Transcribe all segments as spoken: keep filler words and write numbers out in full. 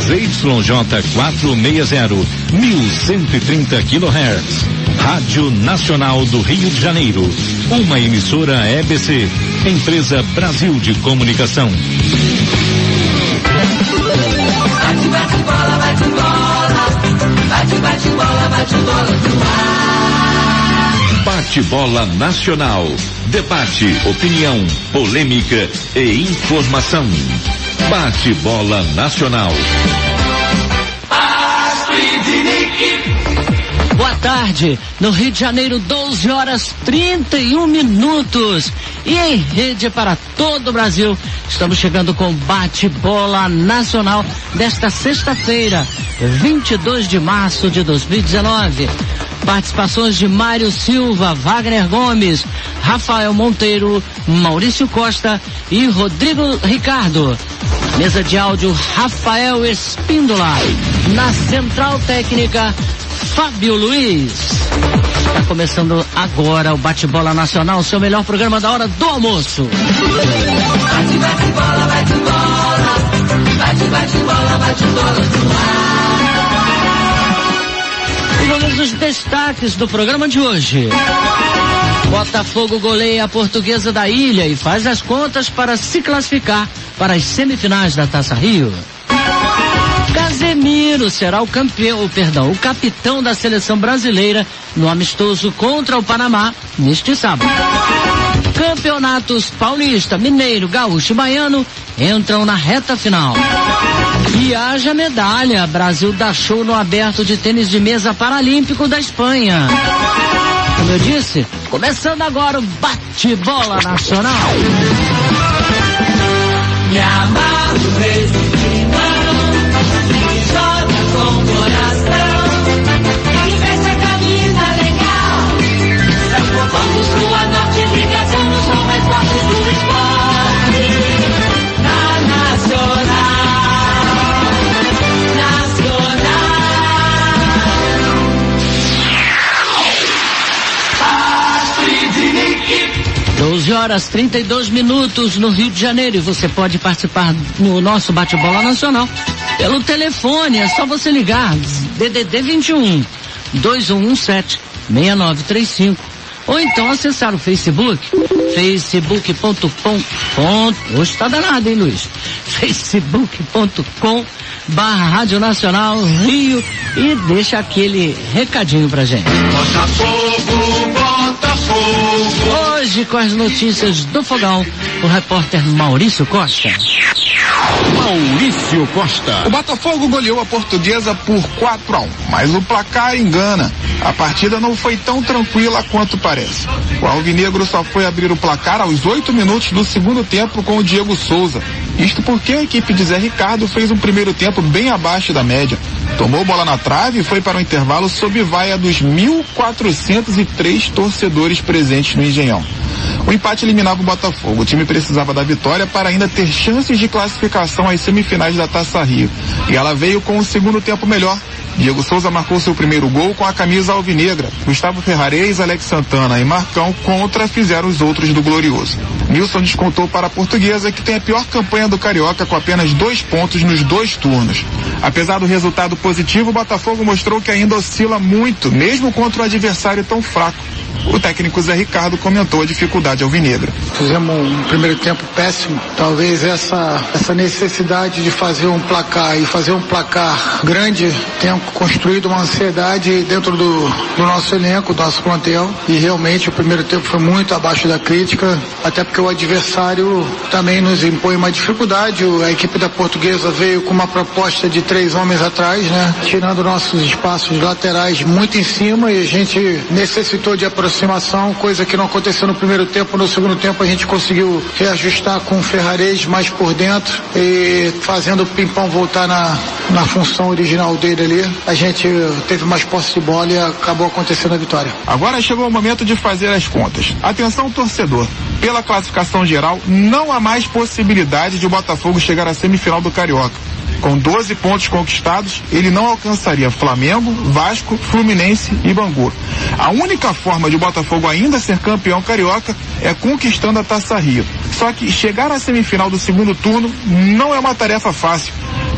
Z Y J quatrocentos e sessenta, mil cento e trinta quilohertz. Rádio Nacional do Rio de Janeiro. Uma emissora E B C, Empresa Brasil de Comunicação. Bate, bate, bola, bate, bola. Bate, bate, bola, bate, bola no ar. Bate-bola nacional. Debate, opinião, polêmica e informação. Bate-bola nacional. Boa tarde, no Rio de Janeiro, doze horas trinta e um minutos. E em rede para todo o Brasil, estamos chegando com Bate-Bola Nacional desta sexta-feira, vinte e dois de março de dois mil e dezenove. Participações de Mário Silva, Wagner Gomes, Rafael Monteiro, Maurício Costa e Rodrigo Ricardo. Mesa de áudio, Rafael Espíndola. Na central técnica, Fábio Luiz. Está começando agora o Bate-Bola Nacional, seu melhor programa da hora do almoço. Bate, bate, bola, bate, bola. Bate, bate, bola, bate, bola no ar. E vamos os destaques do programa de hoje. Botafogo goleia a Portuguesa da Ilha e faz as contas para se classificar para as semifinais da Taça Rio. Casemiro será o campeão, perdão, o capitão da seleção brasileira no amistoso contra o Panamá neste sábado. Campeonatos Paulista, Mineiro, Gaúcho e Baiano entram na reta final. E haja medalha, Brasil dá show no aberto de tênis de mesa paralímpico da Espanha. Como eu disse, começando agora o Bate-Bola Nacional. Me amarro nesse final, me joga com o coração, e veste a camisa legal. Vamos pro norte, liga, somos os mais fortes do esporte. Na Nacional, Nacional. doze horas trinta e dois minutos no Rio de Janeiro, e você pode participar no nosso Bate-Bola Nacional pelo telefone, é só você ligar, D D D vinte e um, dois um um sete, seis nove três cinco, ou então acessar o Facebook, facebook ponto com, hoje está danado, hein, Luiz? facebook ponto com barra Rádio Nacional Rio, e deixa aquele recadinho pra gente. Botafogo, Botafogo. Hoje com as notícias do Fogão, o repórter Maurício Costa. Maurício Costa. O Botafogo goleou a Portuguesa por quatro a um, mas o placar engana. A partida não foi tão tranquila quanto parece. O alvinegro só foi abrir o placar aos oito minutos do segundo tempo com o Diego Souza. Isto porque a equipe de Zé Ricardo fez um primeiro tempo bem abaixo da média. Tomou bola na trave e foi para o intervalo sob vaia dos mil quatrocentos e três torcedores presentes no Engenhão. O empate eliminava o Botafogo. O time precisava da vitória para ainda ter chances de classificação às semifinais da Taça Rio. E ela veio com o segundo tempo melhor. Diego Souza marcou seu primeiro gol com a camisa alvinegra. Gustavo Ferrarez, Alex Santana e Marcão contra fizeram os outros do Glorioso. Nilson descontou para a Portuguesa, que tem a pior campanha do Carioca com apenas dois pontos nos dois turnos. Apesar do resultado positivo, o Botafogo mostrou que ainda oscila muito, mesmo contra um adversário tão fraco. O técnico Zé Ricardo comentou a dificuldade alvinegra. Fizemos um primeiro tempo péssimo. Talvez essa, essa necessidade de fazer um placar e fazer um placar grande tenha construído uma ansiedade dentro do, do nosso elenco, do nosso plantel. E realmente o primeiro tempo foi muito abaixo da crítica, até porque o adversário também nos impõe uma dificuldade. A equipe da Portuguesa veio com uma proposta de três homens atrás, né? Tirando nossos espaços laterais muito em cima, e a gente necessitou de aproximação, coisa que não aconteceu no primeiro tempo. No segundo tempo a gente conseguiu reajustar com o Ferrarez mais por dentro e fazendo o Pimpão voltar na, na função original dele ali. A gente teve mais posse de bola e acabou acontecendo a vitória. Agora chegou o momento de fazer as contas. Atenção, torcedor. Pela classificação geral, não há mais possibilidade de o Botafogo chegar à semifinal do Carioca. Com doze pontos conquistados, ele não alcançaria Flamengo, Vasco, Fluminense e Bangu. A única forma de o Botafogo ainda ser campeão carioca é conquistando a Taça Rio. Só que chegar à semifinal do segundo turno não é uma tarefa fácil.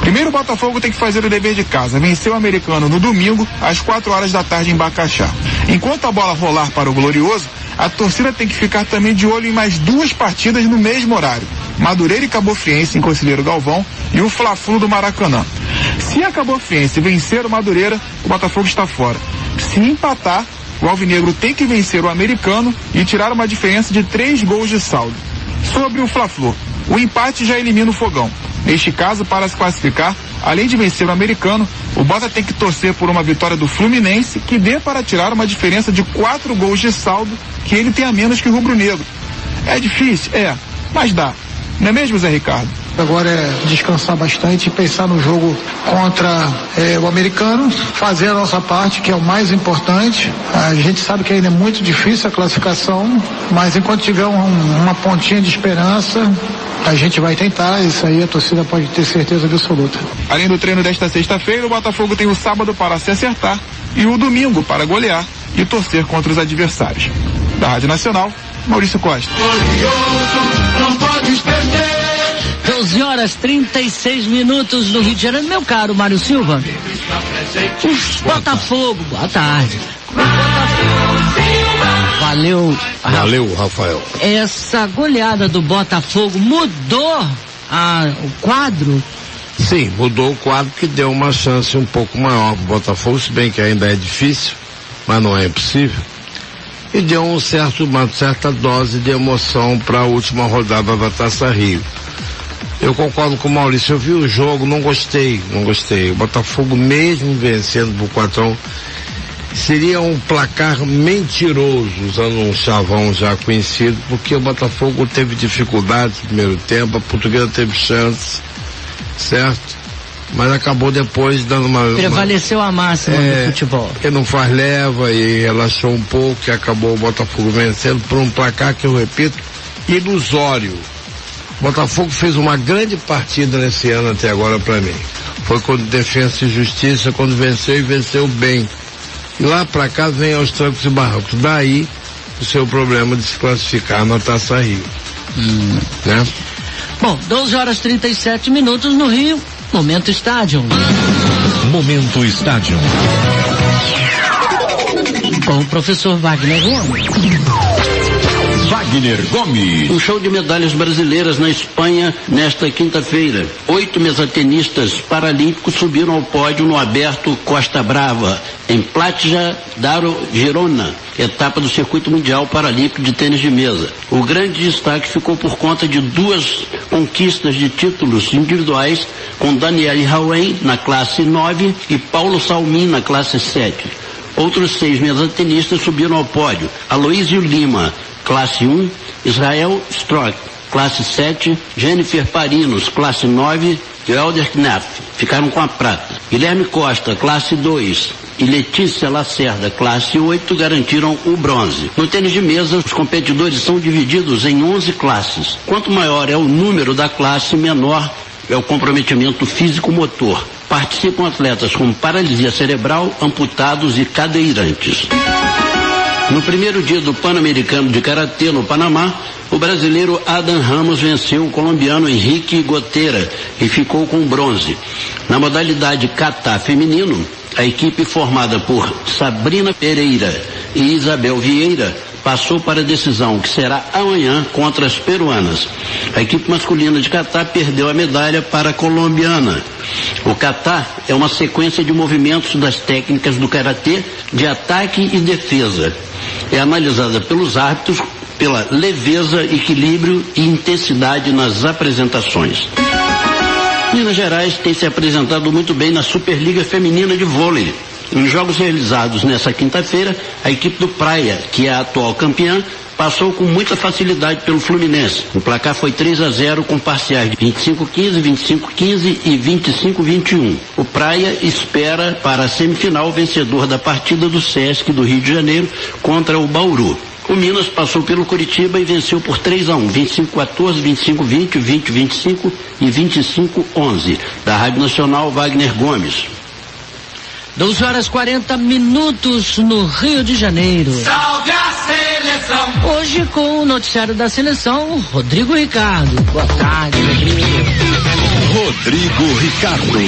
Primeiro o Botafogo tem que fazer o dever de casa, vencer o Americano no domingo, às quatro horas da tarde em Bacaxá. Enquanto a bola rolar para o Glorioso, a torcida tem que ficar também de olho em mais duas partidas no mesmo horário. Madureira e Cabo Friense em Conselheiro Galvão e o Fla-Flu do Maracanã. Se a Cabo Friense vencer o Madureira, o Botafogo está fora. Se empatar, o Alvinegro tem que vencer o Americano e tirar uma diferença de três gols de saldo. Sobre o Fla-Flu, o empate já elimina o Fogão. Neste caso, para se classificar, além de vencer o Americano, o Bota tem que torcer por uma vitória do Fluminense que dê para tirar uma diferença de quatro gols de saldo que ele tem a menos que o Rubro Negro. É difícil? É, mas dá. Não é mesmo, Zé Ricardo? Agora é descansar bastante e pensar no jogo contra é, o Americano, fazer a nossa parte, que é o mais importante. A gente sabe que ainda é muito difícil a classificação, mas enquanto tiver um, uma pontinha de esperança, a gente vai tentar. Isso aí a torcida pode ter certeza absoluta. Além do treino desta sexta-feira, o Botafogo tem o sábado para se acertar e o domingo para golear e torcer contra os adversários. Da Rádio Nacional, Maurício Costa. doze horas e trinta e seis minutos no Rio de Janeiro. Meu caro Mário Silva, o Botafogo, boa tarde. Valeu. Valeu, Rafael. Essa goleada do Botafogo mudou a, o quadro? Sim, mudou o quadro, que deu uma chance um pouco maior pro Botafogo, se bem que ainda é difícil, mas não é impossível. E deu um certo, uma certa dose de emoção para a última rodada da Taça Rio. Eu concordo com o Maurício, eu vi o jogo, não gostei, não gostei. O Botafogo mesmo vencendo por quatro a um, seria um placar mentiroso, usando um chavão já conhecido, porque o Botafogo teve dificuldades no primeiro tempo, a Portuguesa teve chance, certo? Mas acabou depois dando uma... Prevaleceu uma, a máxima é, do futebol. Porque não faz leva e relaxou um pouco e acabou o Botafogo vencendo por um placar que, eu repito, ilusório. O Botafogo fez uma grande partida nesse ano até agora para mim. Foi contra Defensa e Justiça, quando venceu e venceu bem. E lá para cá vem aos trancos e barrancos. Daí o seu problema de se classificar na Taça Rio. Hum. Né? Bom, doze horas e trinta e sete minutos no Rio. Momento Estádio. Momento Estádio. Com o professor Wagner Gomes. Wagner Gomes. Um show de medalhas brasileiras na Espanha nesta quinta-feira. Oito mesatenistas paralímpicos subiram ao pódio no aberto Costa Brava, em Platja d'Aro, Girona, etapa do Circuito Mundial Paralímpico de Tênis de Mesa. O grande destaque ficou por conta de duas conquistas de títulos individuais, com Daniele Rauen na classe nove e Paulo Salmin na classe sete. Outros seis mesatenistas subiram ao pódio: Aloísio Lima, classe um, Israel Strock, classe sete, Jennifer Parinos, classe nove, e Helder Knapp ficaram com a prata. Guilherme Costa, classe dois, e Letícia Lacerda, classe oito, garantiram o bronze. No tênis de mesa, os competidores são divididos em onze classes. Quanto maior é o número da classe, menor é o comprometimento físico-motor. Participam atletas com paralisia cerebral, amputados e cadeirantes. No primeiro dia do Pan-Americano de Karatê no Panamá, o brasileiro Adam Ramos venceu o colombiano Henrique Gotera e ficou com bronze. Na modalidade kata feminino, a equipe formada por Sabrina Pereira e Isabel Vieira passou para a decisão, que será amanhã contra as peruanas. A equipe masculina de kata perdeu a medalha para a colombiana. O kata é uma sequência de movimentos das técnicas do karatê de ataque e defesa. É analisada pelos árbitros pela leveza, equilíbrio e intensidade nas apresentações. Minas Gerais tem se apresentado muito bem na Superliga Feminina de Vôlei. Em jogos realizados nessa quinta-feira, a equipe do Praia, que é a atual campeã, passou com muita facilidade pelo Fluminense. O placar foi três a zero com parciais de vinte e cinco a quinze, vinte e cinco a quinze e vinte e cinco a vinte e um. O Praia espera para a semifinal o vencedor da partida do Sesc do Rio de Janeiro contra o Bauru. O Minas passou pelo Curitiba e venceu por três a um, vinte e cinco a quatorze, vinte e cinco a vinte, vinte a vinte e cinco e vinte e cinco a onze. Da Rádio Nacional, Wagner Gomes. doze horas e quarenta minutos no Rio de Janeiro. Salve a seleção! Hoje com o noticiário da seleção, Rodrigo Ricardo. Boa tarde, Rodrigo. Rodrigo Ricardo.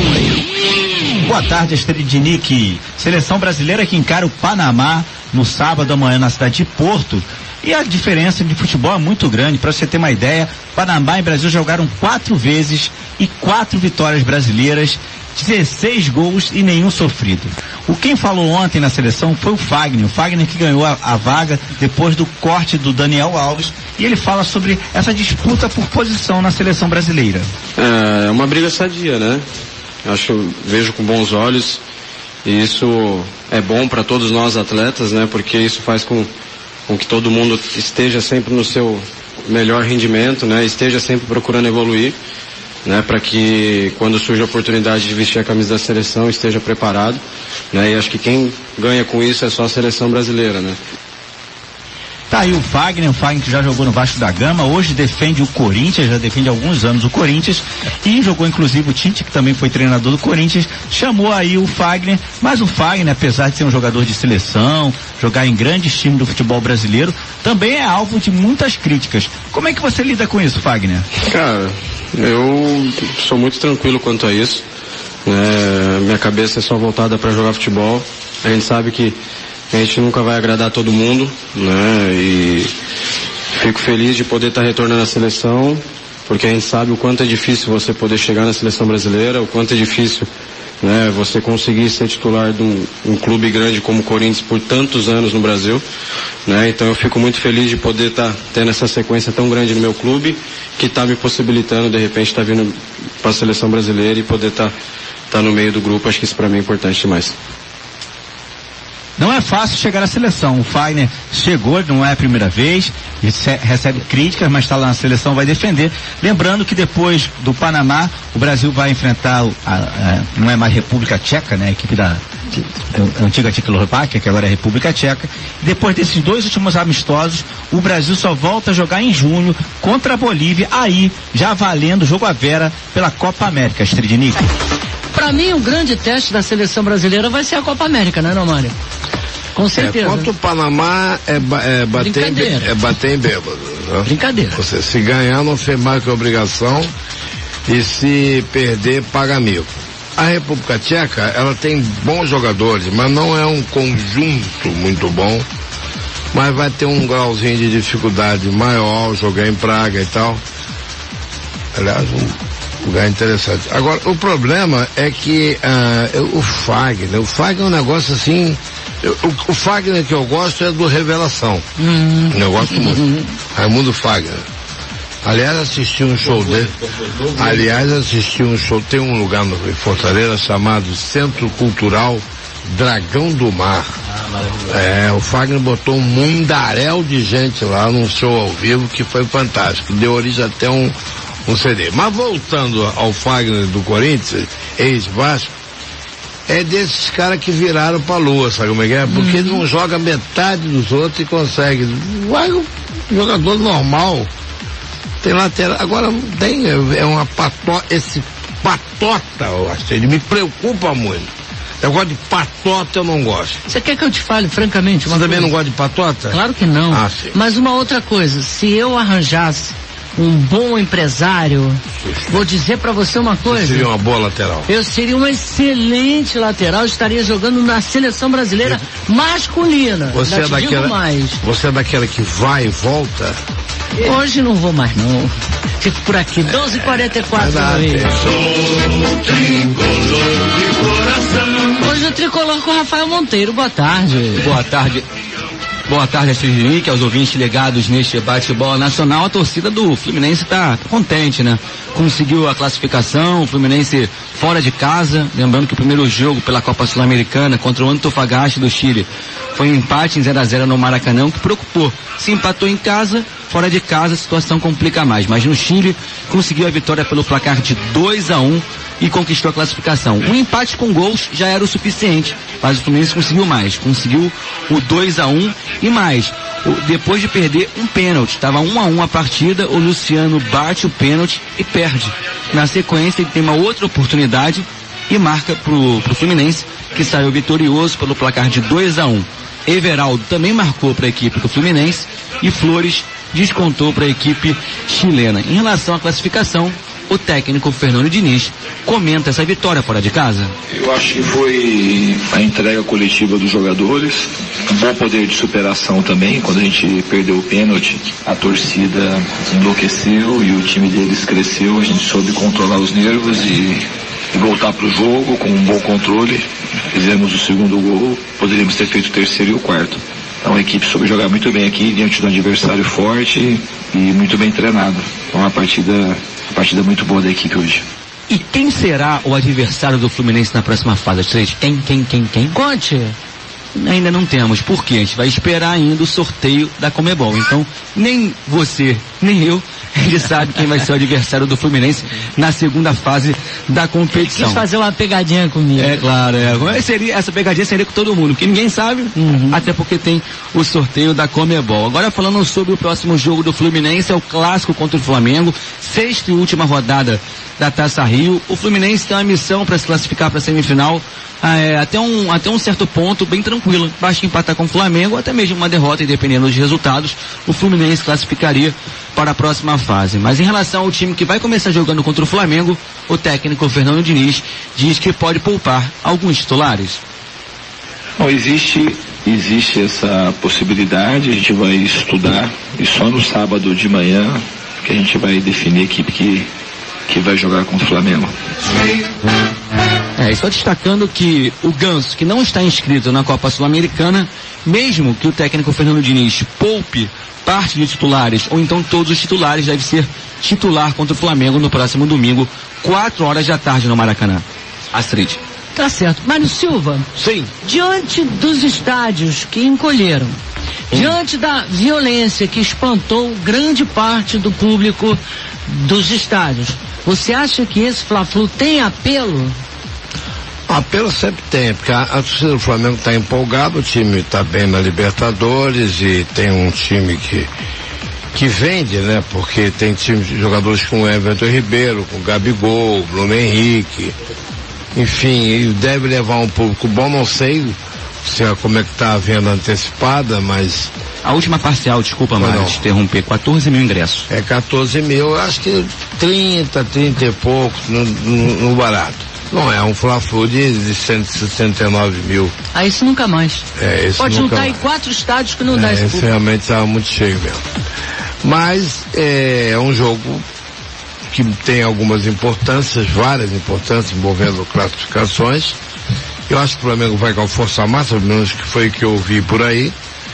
Boa tarde, Estredinic. Seleção brasileira que encara o Panamá no sábado amanhã na cidade de Porto. E a diferença de futebol é muito grande. Para você ter uma ideia, Panamá e Brasil jogaram quatro vezes e quatro vitórias brasileiras, dezesseis gols e nenhum sofrido. O quem falou ontem na seleção foi o Fagner, o Fagner que ganhou a, a vaga depois do corte do Daniel Alves, e ele fala sobre essa disputa por posição na seleção brasileira. É uma briga sadia, né? Acho, vejo com bons olhos, e isso é bom para todos nós atletas, né? Porque isso faz com, com que todo mundo esteja sempre no seu melhor rendimento, né? Esteja sempre procurando evoluir, né, para que quando surge a oportunidade de vestir a camisa da seleção esteja preparado, né, e acho que quem ganha com isso é só a seleção brasileira, né. Tá aí o Fagner, o Fagner que já jogou no Vasco da Gama, hoje defende o Corinthians, já defende há alguns anos o Corinthians, e jogou inclusive o Tite, que também foi treinador do Corinthians, chamou aí o Fagner, mas o Fagner, apesar de ser um jogador de seleção, jogar em grandes times do futebol brasileiro, também é alvo de muitas críticas. Como é que você lida com isso, Fagner? Cara, eu sou muito tranquilo quanto a isso, né? Minha cabeça é só voltada para jogar futebol. A gente sabe que a gente nunca vai agradar todo mundo, né? E fico feliz de poder estar retornando à seleção, porque a gente sabe o quanto é difícil você poder chegar na seleção brasileira, o quanto é difícil, né, você conseguir ser titular de um, um clube grande como o Corinthians por tantos anos no Brasil, né? Então eu fico muito feliz de poder estar tá tendo essa sequência tão grande no meu clube, que está me possibilitando de repente estar tá vindo para a seleção brasileira e poder estar tá, tá no meio do grupo. Acho que isso para mim é importante demais. Não é fácil chegar à seleção. O Fagner chegou, não é a primeira vez, recebe críticas, mas está lá na seleção, vai defender. Lembrando que depois do Panamá, o Brasil vai enfrentar, a, a, não é mais República Tcheca, né? A equipe da a, a antiga Tchecoslováquia, que agora é República Tcheca. Depois desses dois últimos amistosos, o Brasil só volta a jogar em junho contra a Bolívia, aí já valendo jogo à vera pela Copa América, Stridnik. Pra mim, o grande teste da seleção brasileira vai ser a Copa América, né, não, Mário? Com certeza. É, quanto o Panamá é, é, bater, em, é bater em bêbado. Né? Brincadeira. Você, se ganhar, não fez mais que obrigação, e se perder, paga amigo. A República Tcheca, ela tem bons jogadores, mas não é um conjunto muito bom, mas vai ter um grauzinho de dificuldade maior, jogar em Praga e tal. Aliás, um lugar interessante. Agora, o problema é que uh, o Fagner, o Fagner é um negócio assim, eu, o, o Fagner que eu gosto é do Revelação. Uhum. Eu gosto muito. Uhum. Raimundo Fagner. Aliás, assisti um show dele. Aliás, assisti um show, tem um lugar no Fortaleza chamado Centro Cultural Dragão do Mar. É, o Fagner botou um mundaréu de gente lá num show ao vivo que foi fantástico. Deu origem até um um C D. Mas voltando ao Fagner do Corinthians, ex-Vasco, é desses caras que viraram pra lua, sabe como é que é? Porque uhum. ele não joga metade dos outros e consegue. Vai, um jogador normal. Tem lateral. Agora tem, é uma patota, esse patota, eu acho, ele me preocupa muito. Eu gosto de patota, eu não gosto. Você quer que eu te fale francamente? Você também não gosta de patota? Claro que não. Ah, sim. Mas uma outra coisa, se eu arranjasse um bom empresário, vou dizer pra você uma coisa. Você seria uma boa lateral. Eu seria uma excelente lateral, estaria jogando na seleção brasileira masculina. Você é daquela, mais. Você é daquela que vai e volta? Hoje não vou mais não. Fico por aqui, doze e quarenta e quatro. Hoje o Tricolor com o Rafael Monteiro, boa tarde. Boa tarde. Boa tarde, Stridnik, aos ouvintes ligados neste bate-bola nacional. A torcida do Fluminense está contente, né? Conseguiu a classificação, o Fluminense fora de casa. Lembrando que o primeiro jogo pela Copa Sul-Americana contra o Antofagasta do Chile foi um empate em zero a zero no Maracanã, que preocupou. Se empatou em casa, fora de casa a situação complica mais. Mas no Chile conseguiu a vitória pelo placar de dois a um e conquistou a classificação. Um empate com gols já era o suficiente, mas o Fluminense conseguiu mais. Conseguiu o dois a um e mais. O, depois de perder um pênalti, estava um a um a partida, o Luciano bate o pênalti e perde. Na sequência ele tem uma outra oportunidade e marca pro, pro Fluminense, que saiu vitorioso pelo placar de dois a um. Everaldo também marcou para a equipe do Fluminense e Flores descontou para a equipe chilena. Em relação à classificação, o técnico Fernando Diniz comenta essa vitória fora de casa. Eu acho que foi a entrega coletiva dos jogadores, um bom poder de superação também. Quando a gente perdeu o pênalti, a torcida enlouqueceu e o time deles cresceu. A gente soube controlar os nervos e, e voltar para o jogo com um bom controle. Fizemos o segundo gol, poderíamos ter feito o terceiro e o quarto. Então a equipe soube jogar muito bem aqui diante de um adversário forte e muito bem treinado. Então uma partida, uma partida muito boa da equipe hoje. E quem será o adversário do Fluminense na próxima fase? Quem, quem, quem, quem? Conte. Ainda não temos, porque a gente vai esperar ainda o sorteio da Conmebol. Então, nem você, nem eu, a gente sabe quem vai ser o adversário do Fluminense na segunda fase da competição. Quis fazer uma pegadinha comigo. É claro, é. Seria, essa pegadinha seria com todo mundo, porque ninguém sabe, uhum. até porque tem o sorteio da Conmebol. Agora falando sobre o próximo jogo do Fluminense, é o clássico contra o Flamengo, sexta e última rodada da Taça Rio. O Fluminense tem uma missão para se classificar para a semifinal, é, até, um, até um certo ponto bem tranquilo. Basta empatar com o Flamengo, até mesmo uma derrota, e dependendo dos resultados, o Fluminense classificaria para a próxima fase. Mas em relação ao time que vai começar jogando contra o Flamengo, o técnico Fernando Diniz diz que pode poupar alguns titulares. Bom, existe, existe essa possibilidade, a gente vai estudar, e só no sábado de manhã que a gente vai definir a equipe que, que vai jogar contra o Flamengo. É, e só destacando que o Ganso, que não está inscrito na Copa Sul-Americana, mesmo que o técnico Fernando Diniz poupe parte de titulares, ou então todos os titulares, deve ser titular contra o Flamengo no próximo domingo, quatro horas da tarde no Maracanã. Astrid. Tá certo. Mário Silva. Sim. Diante dos estádios que encolheram, hum. diante da violência que espantou grande parte do público dos estádios, você acha que esse Fla-Flu tem apelo? Apelo sempre tem, porque a, a torcida do Flamengo está empolgada, o time está bem na Libertadores e tem um time que que vende, né? Porque tem times de jogadores com o Everton Ribeiro, com o Gabigol, o Bruno Henrique, enfim, ele deve levar um público bom, não sei se é, como é que está a venda antecipada, mas... A última parcial, desculpa, Mário, te interromper, quatorze mil ingressos. É quatorze mil, acho que trinta, trinta e poucos no, no, no barato. Não é um Fla-Flu de, de cento e sessenta e nove mil. Ah, isso nunca mais. É, isso Pode nunca juntar mais. Em quatro estádios que não é, dá esse público. Esse realmente estava muito cheio mesmo. Mas é, é um jogo que tem algumas importâncias, várias importâncias envolvendo classificações. Eu acho que o Flamengo vai com força máxima, pelo menos que foi o que eu vi por aí.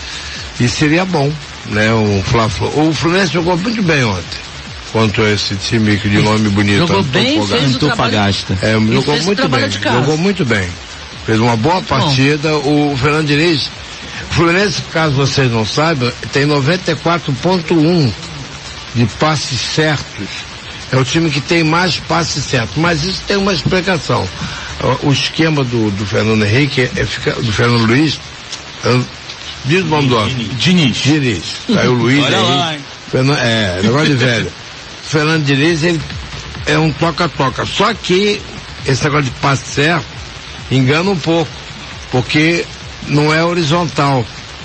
E seria bom, né? Um Fla-Flu. O Fluminense jogou muito bem ontem contra esse time de nome bonito. Jogou bem, fez o trabalho, é, jogou fez muito o bem. de casa. Jogou muito bem. Fez uma boa partida. Bom. O Fernando Diniz, o Fluminense, caso vocês não saibam, tem noventa e quatro vírgula um de passes certos. É o time que tem mais passes certos. Mas isso tem uma explicação. O esquema do, do Fernando Henrique, é, é, do Fernando Luiz, é, diz o nome do homem. Diniz. Diniz. Aí o Luiz Olha aí. lá, Fernando, é, negócio de velho. Fernando Diniz, ele é um toca-toca. Só que esse negócio de passe certo engana um pouco, porque não é horizontal.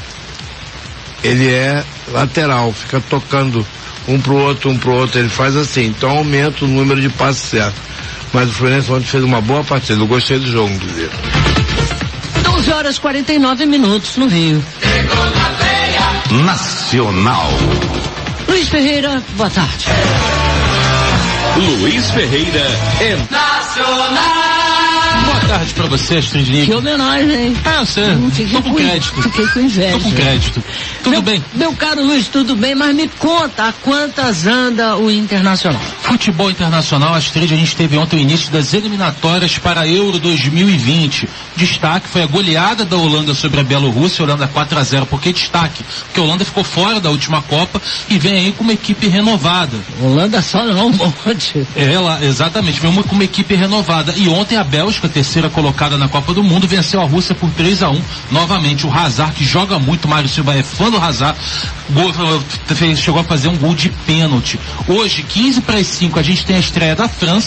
Ele é lateral, fica tocando um pro outro, um pro outro, ele faz assim, então aumenta o número de passes certos. Mas o Fluminense ontem fez uma boa partida, eu gostei do jogo, inclusive. doze horas e quarenta e nove minutos no Rio. Nacional. Luiz Ferreira, boa tarde. Luiz Ferreira é Nacional. Boa tarde pra você, Astrid. Que homenagem, hein? Ah, eu sei. Tô com crédito. Fiquei com inveja. Tô com crédito. Tudo meu, bem? Meu caro Luiz, tudo bem, mas me conta a quantas anda o Internacional? Futebol internacional, Astrid, a gente teve ontem o início das eliminatórias para a Euro dois mil e vinte. Destaque foi a goleada da Holanda sobre a Bielorrússia, Holanda quatro a zero. Por que destaque? Porque a Holanda ficou fora da última Copa e vem aí com uma equipe renovada. Holanda só não, um monte. Ela, exatamente, vem uma, com uma equipe renovada. E ontem a Bélgica, terceira colocada na Copa do Mundo, venceu a Rússia por três a um. Novamente o Hazard, que joga muito, Mário Silva é fã do Hazard, gol, chegou a fazer um gol de pênalti. Hoje, quinze para as cinco, a gente tem a estreia da França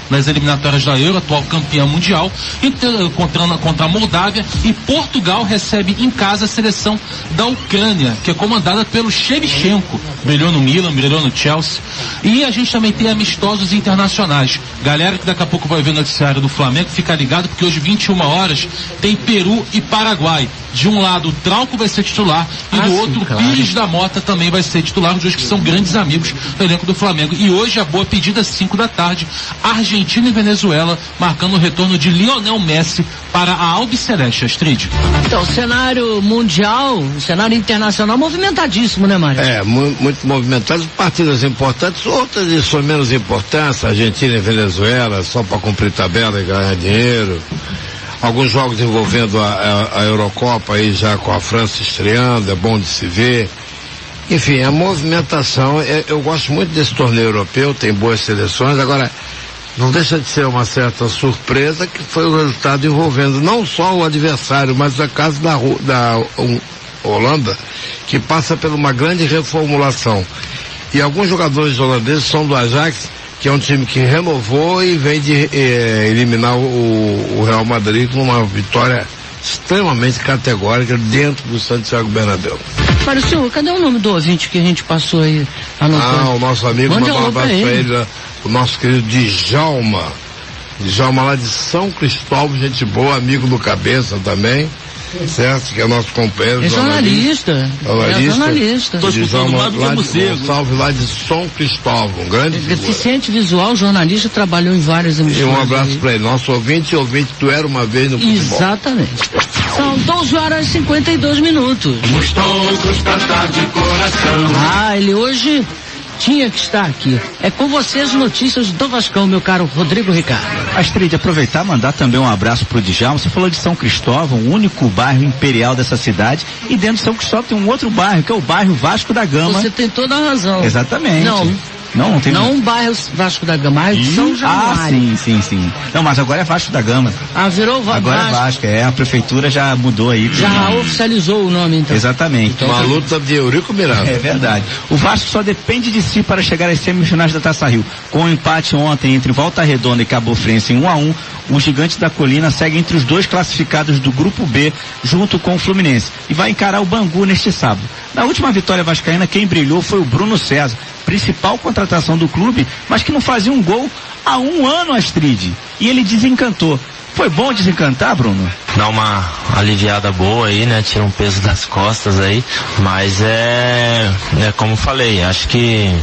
nas eliminatórias da Euro, atual campeã mundial, contra, contra a Moldávia, e Portugal recebe em casa a seleção da Ucrânia, que é comandada pelo Shevchenko, brilhou no Milan, brilhou no Chelsea. E a gente também tem amistosos internacionais. Galera que daqui a pouco vai ver o noticiário do Flamengo, fica ligado, porque hoje vinte e uma horas tem Peru e Paraguai. De um lado o Trauco vai ser titular e ah, do sim, outro claro. Pires da Mota também vai ser titular, os dois que são grandes amigos do elenco do Flamengo. E hoje a boa pedida, cinco da tarde, Argentina e Venezuela, marcando o retorno de Lionel Messi para a Albiceleste, Astrid. Então, o cenário mundial, o cenário internacional movimentadíssimo, né, Mário? É, muito, muito movimentado, partidas importantes, outras de sua menos importância, Argentina e Venezuela, só para cumprir tabela e ganhar dinheiro. Alguns jogos envolvendo a, a, a Eurocopa aí já com a França estreando, é bom de se ver. Enfim, a movimentação, é, eu gosto muito desse torneio europeu, tem boas seleções, agora não deixa de ser uma certa surpresa que foi o resultado envolvendo não só o adversário, mas a casa da, da um, Holanda, que passa por uma grande reformulação. E alguns jogadores holandeses são do Ajax, que é um time que renovou e vem de eh, eliminar o, o Real Madrid com uma vitória extremamente categórica dentro do Santiago Bernabéu. Para o senhor, cadê o nome do ouvinte que a gente passou aí? Anotando? Ah, o nosso amigo, mandou um abraço para ele, ele, o nosso querido Djalma. Djalma lá de São Cristóvão, gente boa, amigo do Cabeça também. Certo, que é nosso companheiro. É jornalista. Jornalista. É jornalista. Tô escutando lá do Salve lá de São Cristóvão, grande figura. Deficiente visual, jornalista, trabalhou em várias emissoras. E um abraço para ele, nosso ouvinte e ouvinte do Era Uma Vez no Futebol. Exatamente. São doze horas e cinquenta e dois minutos. Vamos todos cantar de coração. Ah, ele hoje tinha que estar aqui. É com vocês notícias do Vascão, meu caro Rodrigo Ricardo. Astrid, aproveitar e mandar também um abraço pro Djalma. Você falou de São Cristóvão, o único bairro imperial dessa cidade, e dentro de São Cristóvão tem um outro bairro, que é o bairro Vasco da Gama. Você tem toda a razão. Exatamente. Não. Não, não tem. Não um bairro Vasco da Gama, mas e... São Januário. Ah, sim, sim, sim. Não, mas agora é Vasco da Gama. Ah, virou Vasco. Agora é Vasco, é, a prefeitura já mudou aí. Já pro... oficializou o nome, então. Exatamente. Então, uma tá... luta de Eurico Miranda. É verdade. O Vasco só depende de si para chegar às semifinais da Taça Rio. Com o empate ontem entre Volta Redonda e Cabo Frense em um a um, o Gigante da Colina segue entre os dois classificados do Grupo B, junto com o Fluminense, e vai encarar o Bangu neste sábado. Na última vitória vascaína, quem brilhou foi o Bruno César, principal contratação do clube, mas que não fazia um gol há um ano, Astrid. E ele desencantou. Foi bom desencantar, Bruno? Dá uma aliviada boa aí, né? Tira um peso das costas aí, mas é, é como falei, acho que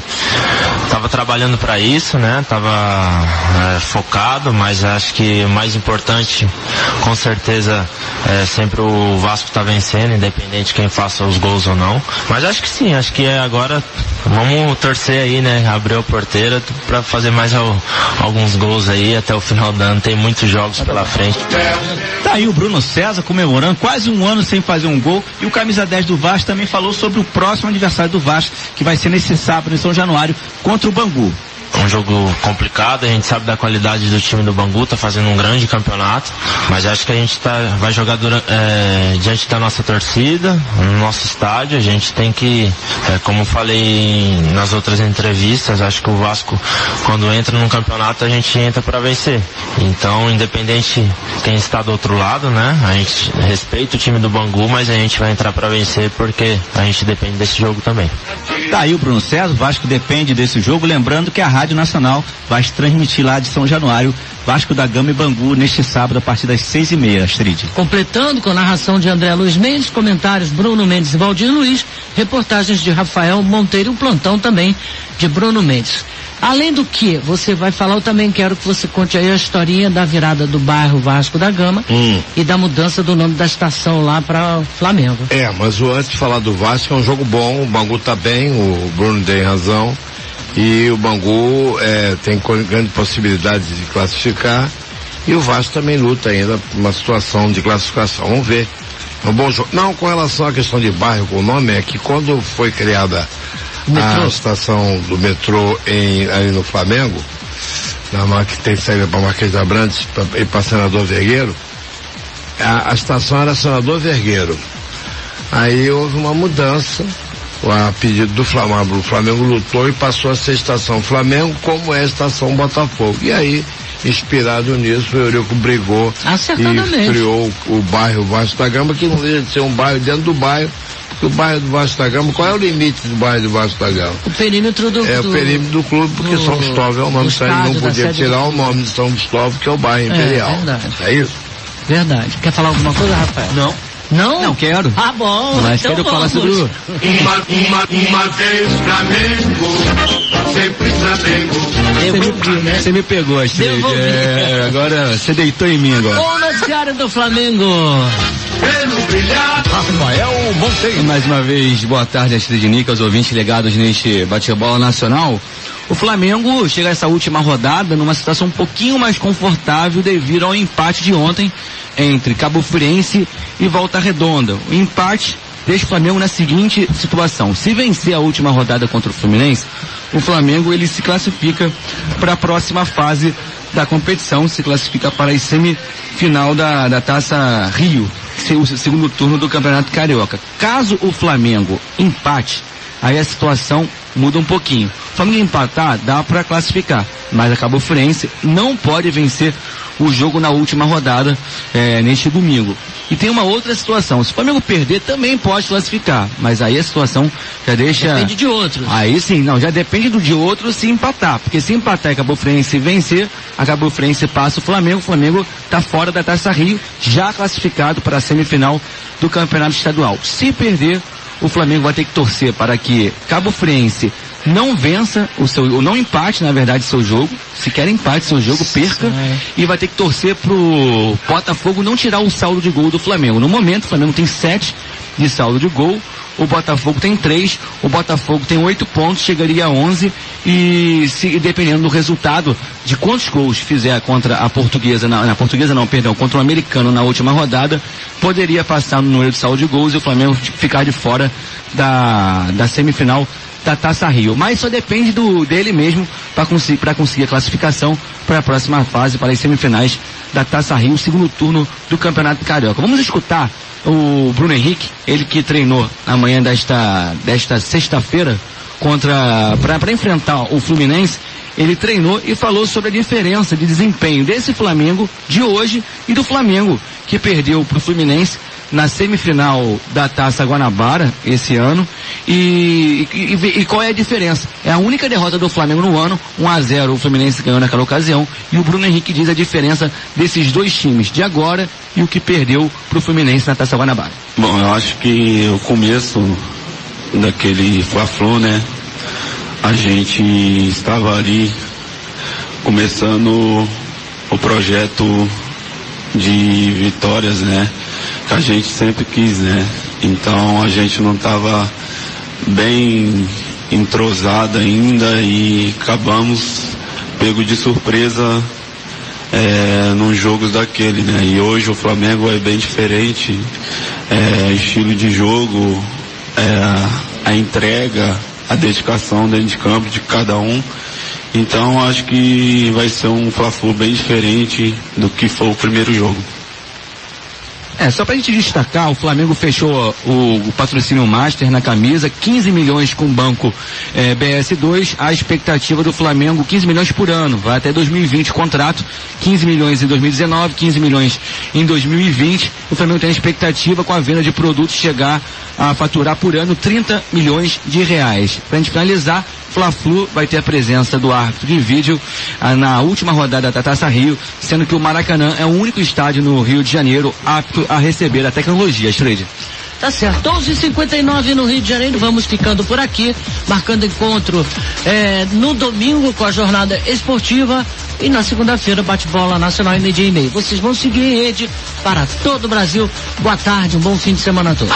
tava trabalhando para isso, né? Tava é, focado, mas acho que o mais importante, com certeza, é sempre o Vasco tá vencendo, independente de quem faça os gols ou não. Mas acho que sim, acho que é agora, vamos torcer aí, né? Abrir a porteira para fazer mais ao, alguns gols aí até o final do ano. Tem muitos jogos pela frente. Tá aí o Bruno César comemorando quase um ano sem fazer um gol, e o camisa dez do Vasco também falou sobre o próximo aniversário do Vasco, que vai ser nesse sábado em São Januário contra o Bangu. Um jogo complicado, a gente sabe da qualidade do time do Bangu, tá fazendo um grande campeonato, mas acho que a gente tá, vai jogar durante, é, diante da nossa torcida, no nosso estádio. A gente tem que, é, como falei nas outras entrevistas, acho que o Vasco, quando entra num campeonato, a gente entra para vencer. Então, independente quem está do outro lado, né, a gente respeita o time do Bangu, mas a gente vai entrar para vencer porque a gente depende desse jogo também. Tá aí o Bruno César, o Vasco depende desse jogo, lembrando que a Rádio Nacional vai transmitir lá de São Januário, Vasco da Gama e Bangu, neste sábado a partir das seis e meia, Astrid. Completando com narração de André Luiz Mendes, comentários Bruno Mendes e Valdir Luiz, reportagens de Rafael Monteiro, um plantão também de Bruno Mendes. Além do que você vai falar, eu também quero que você conte aí a historinha da virada do bairro Vasco da Gama hum. e da mudança do nome da estação lá para Flamengo. É, mas o, antes de falar do Vasco, é um jogo bom, o Bangu tá bem, o Bruno tem razão, e o Bangu é, tem grande possibilidade de classificar, e o Vasco também luta ainda por uma situação de classificação. Vamos ver. É um bom jogo. Não, com relação à questão de bairro, com o nome, é que quando foi criada a estação do metrô em, ali no Flamengo, na que tem saída para Marquês de Abrantes e para Senador Vergueiro, a, a estação era Senador Vergueiro. Aí houve uma mudança, a pedido do Flamengo. O Flamengo lutou e passou a ser estação Flamengo, como é a estação Botafogo. E aí inspirado nisso, o Eurico brigou e criou o, o bairro Vasco da Gama, que não deixa de ser um bairro dentro do bairro, porque o bairro do Vasco da Gama, qual é o limite do bairro do Vasco da Gama? O perímetro do... É do, o perímetro do clube, porque do, São Cristóvão é o nome, aí não podia tirar o nome de São Cristóvão, que é o bairro Imperial. É verdade. É isso? Verdade. Quer falar alguma coisa, Rafael? Não. Não? Não quero. Ah, bom. Mas então quero falar sobre o... Uma, uma, uma vez Flamengo, sempre Flamengo. Você me pegou, Astrid. É, agora você deitou em mim agora. O noticiário do Flamengo. Rafael Monteiro. Mais uma vez, boa tarde, Astrid Nica, aos ouvintes ligados neste bate-bola nacional. O Flamengo chega a essa última rodada numa situação um pouquinho mais confortável devido ao empate de ontem entre Cabo Friense e Volta Redonda. O empate deixa o Flamengo na seguinte situação: se vencer a última rodada contra o Fluminense, o Flamengo ele se classifica para a próxima fase da competição, se classifica para a semifinal da, da Taça Rio, o segundo turno do Campeonato Carioca. Caso o Flamengo empate, aí a situação muda um pouquinho. O Flamengo empatar, dá para classificar, mas a Cabo Friense não pode vencer o jogo na última rodada, é, neste domingo. E tem uma outra situação: se o Flamengo perder, também pode classificar, mas aí a situação já deixa... Depende de outros. Aí sim, não, já depende do de outros se empatar, porque se empatar e a Cabo Friense vencer, a Cabo Friense passa o Flamengo, o Flamengo está fora da Taça Rio, já classificado para a semifinal do Campeonato Estadual. Se perder, o Flamengo vai ter que torcer para que Cabo Friense não vença o seu, ou não empate, na verdade, seu jogo. Se quer empate seu jogo, perca. É. E vai ter que torcer pro Botafogo não tirar o saldo de gol do Flamengo. No momento, o Flamengo tem sete de saldo de gol, o Botafogo tem três, o Botafogo tem oito pontos, chegaria a onze, e se, dependendo do resultado de quantos gols fizer contra a Portuguesa, na, na Portuguesa não, perdão, contra o Americano na última rodada, poderia passar no número de saldo de gols e o Flamengo ficar de fora da, da semifinal da Taça Rio. Mas só depende do, dele mesmo para conseguir, para conseguir a classificação para a próxima fase, para as semifinais da Taça Rio, segundo turno do Campeonato Carioca. Vamos escutar o Bruno Henrique, ele que treinou na manhã desta, desta sexta-feira contra, para enfrentar o Fluminense. Ele treinou e falou sobre a diferença de desempenho desse Flamengo de hoje e do Flamengo que perdeu para o Fluminense na semifinal da Taça Guanabara esse ano. E, e, e qual é a diferença? É a única derrota do Flamengo no ano, um a zero o Fluminense ganhou naquela ocasião, e o Bruno Henrique diz a diferença desses dois times de agora e o que perdeu pro Fluminense na Taça Guanabara. Bom, eu acho que o começo daquele Fla-Flu, né, a gente estava ali começando o projeto de vitórias, né, que a gente sempre quis, né, então a gente não estava bem entrosado ainda e acabamos pego de surpresa é, nos jogos daquele, né, e hoje o Flamengo é bem diferente, é, estilo de jogo, é, a entrega, a dedicação dentro de campo de cada um. Então acho que vai ser um Fla-Flu bem diferente do que foi o primeiro jogo. É, só pra gente destacar, o Flamengo fechou o, o patrocínio Master na camisa, quinze milhões com o banco é, B S dois, a expectativa do Flamengo, quinze milhões por ano, vai até dois mil e vinte o contrato, quinze milhões em dois mil e dezenove, quinze milhões em dois mil e vinte, o Flamengo tem a expectativa com a venda de produtos chegar a faturar por ano trinta milhões de reais. Pra gente finalizar, Fla-Flu vai ter a presença do árbitro de vídeo ah, na última rodada da Taça Rio, sendo que o Maracanã é o único estádio no Rio de Janeiro apto a receber a tecnologia. Astrid. Tá certo, onze e cinquenta e nove no Rio de Janeiro, vamos ficando por aqui, marcando encontro é, no domingo com a jornada esportiva e na segunda-feira bate-bola nacional em meio e meio. Vocês vão seguir em rede para todo o Brasil. Boa tarde, um bom fim de semana a todos.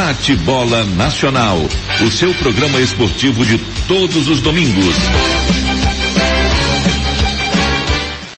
Bate-bola nacional, o seu programa esportivo de todos os domingos.